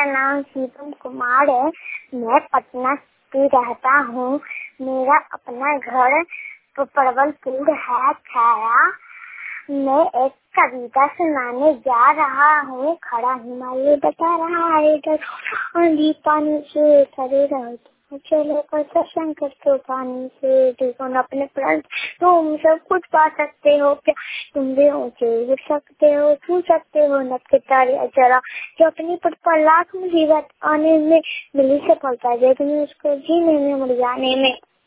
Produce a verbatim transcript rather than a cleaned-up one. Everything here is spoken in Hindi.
नाम शिवम कुमार है। मैं पटना की रहता हूँ। मेरा अपना घर परवलपुर है खैरा। मैं एक कविता सुनाने जा रहा हूँ। खड़ा हिमालय बता रहा है आंधी पानी से खड़े रहते चलो कर शंकर तो पानी से देखो न अपने प्राण तुम सब कुछ पा सकते हो क्या तुम भी ऊंचे गिर सकते हो छू सकते हो नब के तारे अचरा जो अपनी पट पर लाख मुसीबत आने में मिली सफलता लेकिन उसको जीने में मर जाने में